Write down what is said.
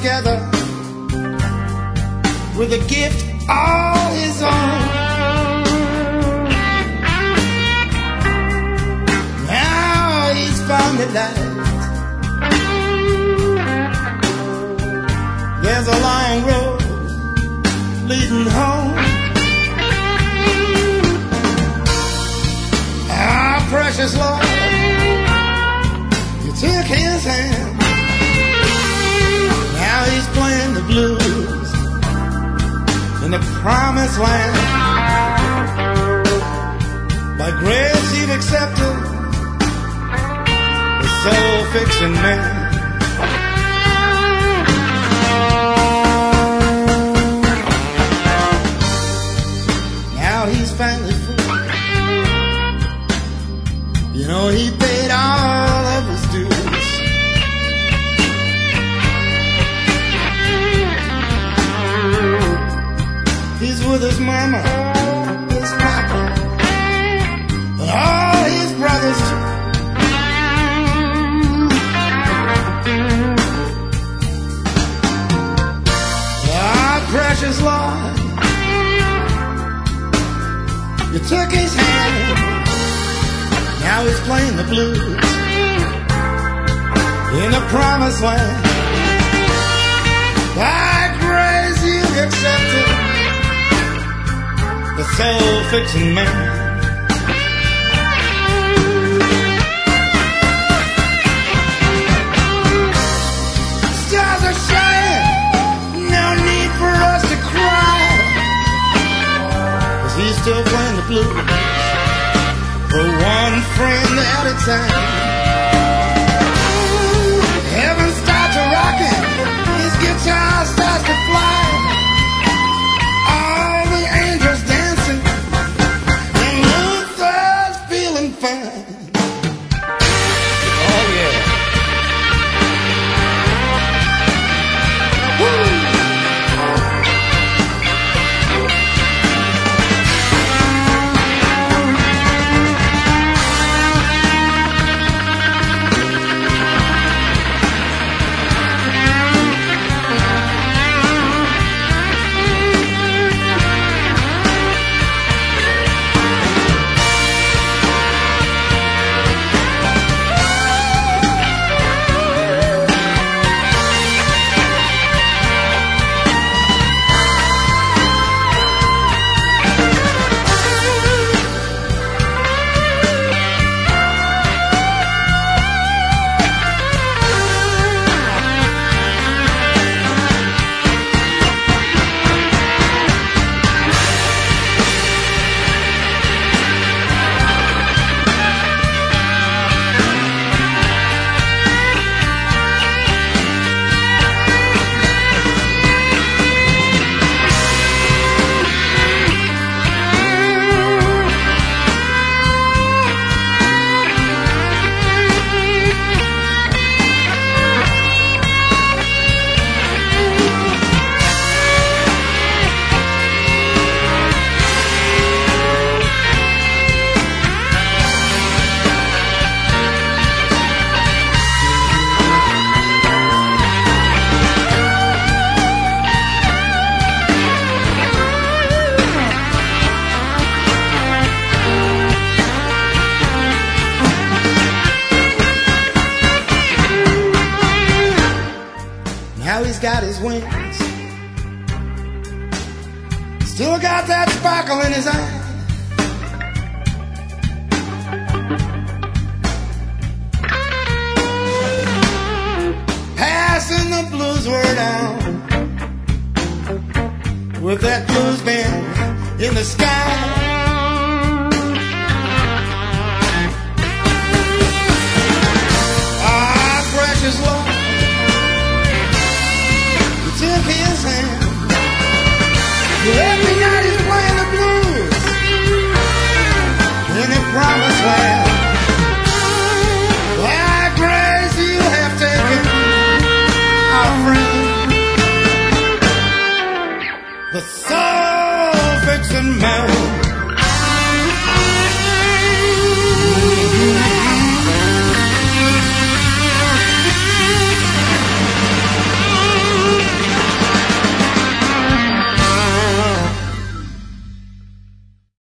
together with a gift all his own. Now he's found the light. There's a long road leading home. Our precious Lord, you took his hand. Now he's playing the blues in the promised land. By grace you've accepted the soul-fixing man. Now he's finally free. You know he paid all of his dues. He's with his mama, his papa, and all his brothers too. Our precious Lord, you took his hand. Now he's playing the blues in the promised land. By grace you accepted the soul-fixing man. Stars are shining, no need for us to cry, 'cause he's still playing the blues for one friend at a time. Heaven starts to rockin', his guitar starts to fly. All the angels dancing, and Luther's feeling fine. Oh yeah. Woo! Now he's got his wings, still got that sparkle in his eye. Passing the blues word on with that blues band in the sky. Our precious Lord, took his hand. Every night he's playing the blues in the promised land. By grace you have taken, our friend, the sun.